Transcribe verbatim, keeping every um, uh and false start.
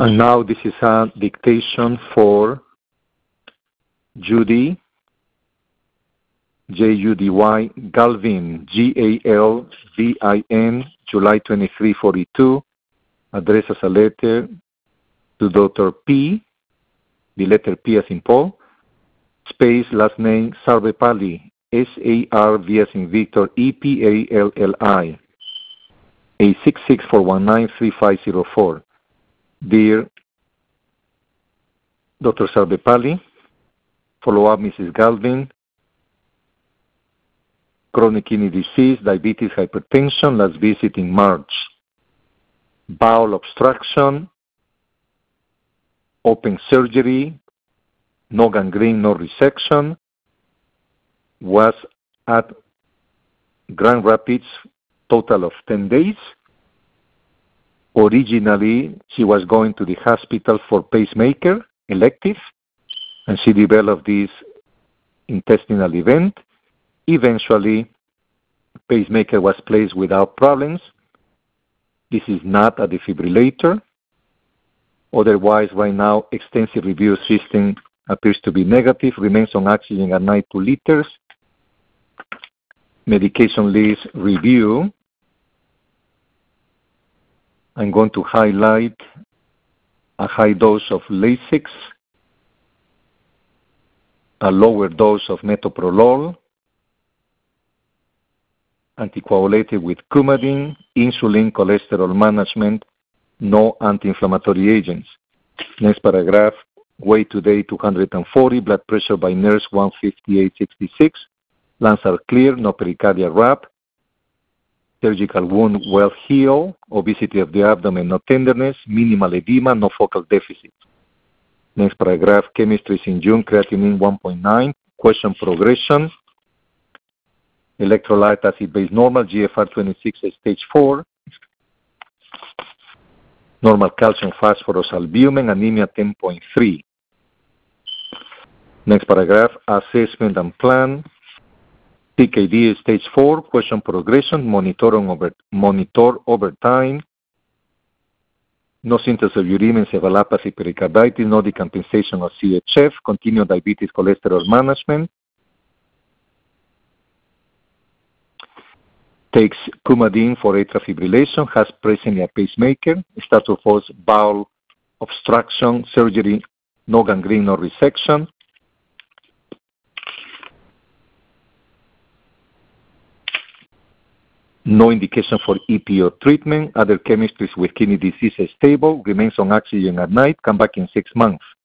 And now this is a dictation for Judy, J U D Y, Galvin, G A L V I N, July twenty-third, forty-two, addressed as a letter to Doctor P, the letter P as in Paul, space, last name, Sarvepalli, S A R V as in Victor, E P A L L I, eight six six, four one nine, three five zero four. Dear Doctor Sarvepalli, follow up Missus Galvin, chronic kidney disease, diabetes, hypertension, last visit in March. Bowel obstruction, open surgery, no gangrene, no resection, was at Grand Rapids, total of ten days. Originally, she was going to the hospital for pacemaker, elective, and she developed this intestinal event. Eventually, pacemaker was placed without problems. This is not a defibrillator. Otherwise, right now, extensive review system appears to be negative, remains on oxygen at night, two liters. Medication list review. I'm going to highlight a high dose of Lasix, a lower dose of metoprolol, anticoagulated with Coumadin, insulin, cholesterol management, no anti-inflammatory agents. Next paragraph, weight today two hundred forty, blood pressure by nurse one fifty-eight sixty-six, lungs are clear, no pericardial wrap, surgical wound well healed, obesity of the abdomen, no tenderness, minimal edema, no focal deficit. Next paragraph, chemistry in June, creatinine one point nine, question progression, electrolyte acid base normal, G F R twenty-six stage four, normal calcium, phosphorus, albumin, anemia ten point three. Next paragraph, assessment and plan, C K D stage four, question progression, monitor over, monitor over time, no symptoms of uremia, encephalopathy, pericarditis, no decompensation of C H F, continued diabetes, cholesterol management, takes Coumadin for atrial fibrillation, has presently a pacemaker, status of bowel obstruction, surgery, no gangrene, no resection. No indication for E P O treatment. Other chemistries with kidney disease is stable, remains on oxygen at night, come back in six months.